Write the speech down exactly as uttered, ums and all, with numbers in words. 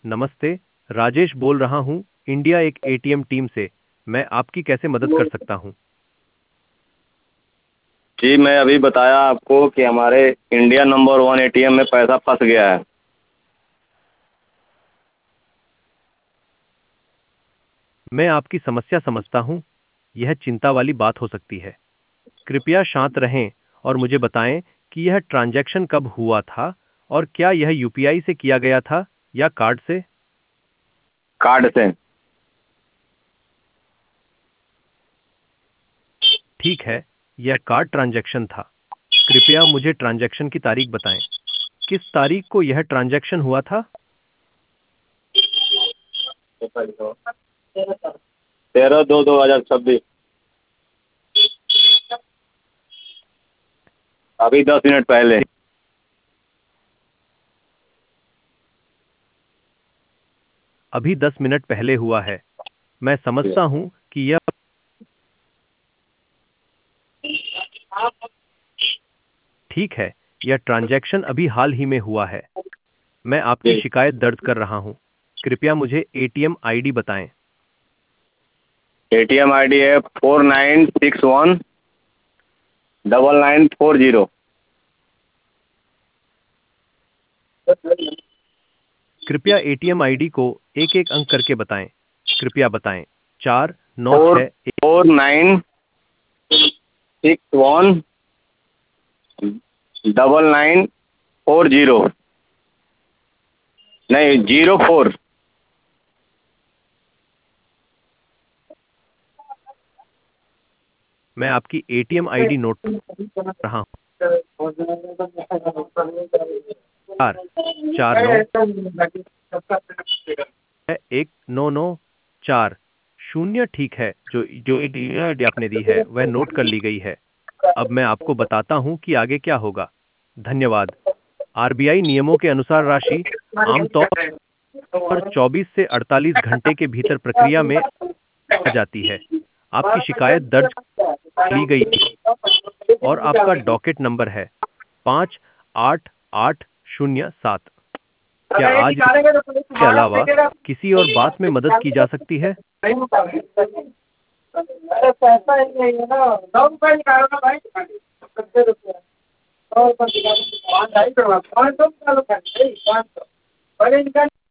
नमस्ते, राजेश बोल रहा हूँ, इंडिया एक एटीएम टीम से। मैं आपकी कैसे मदद कर सकता हूँ? जी मैं अभी बताया आपको कि हमारे इंडिया नंबर वन एटीएम में पैसा फंस गया है। मैं आपकी समस्या समझता हूँ। यह चिंता वाली बात हो सकती है। कृपया शांत रहें और मुझे बताएं कि यह ट्रांजैक्शन कब हुआ था और क्या यह यूपीआई से किया गया था या कार्ड से? कार्ड से। ठीक है, यह कार्ड ट्रांजैक्शन था। कृपया मुझे ट्रांजैक्शन की तारीख बताएं। किस तारीख को यह ट्रांजैक्शन हुआ था? तेरह दो दो हज़ार छब्बीस। अभी दस मिनट पहले। अभी दस मिनट पहले हुआ है। मैं समझता हूँ कि यह ठीक है। यह ट्रांजैक्शन अभी हाल ही में हुआ है। मैं आपकी जी। शिकायत दर्ज कर रहा हूँ। कृपया मुझे एटीएम आईडी बताएं। एटीएम आईडी है four nine six one double nine four zero. कृपया एटीएम आईडी को एक एक अंक करके बताएं। कृपया बताएं। चार नौ फोर छः एक। Four nine six one double nine four zero. नहीं, जीरो फोर। मैं आपकी एटीएम आईडी नोट कर रहा हूँ। चार चार नौ छः एक नौ नौ चार शून्य। ठीक है, जो जो एटीएम आईडी आपने दी है वह नोट कर ली गई है। अब मैं आपको बताता हूँ कि आगे क्या होगा। धन्यवाद। आरबीआई नियमों के अनुसार राशि आमतौर पर चौबीस से अड़तालीस घंटे के भीतर प्रक्रिया में आ जाती है। आपकी शिकायत दर्ज कर ली गई है और आपका डॉकेट नंबर है पाँच आठ आठ शून्य सात। क्या आज के अलावा किसी और बात में मदद की जा सकती है? अरे पैसा ही नहीं है ना, नौ रुपये निकालो ना भाई। कितने रुपये? सौ रुपये निकालो, पाँच ढाई सौ, पाँच सौ निकालो भाई, पाँच सौ। पहले निकाल।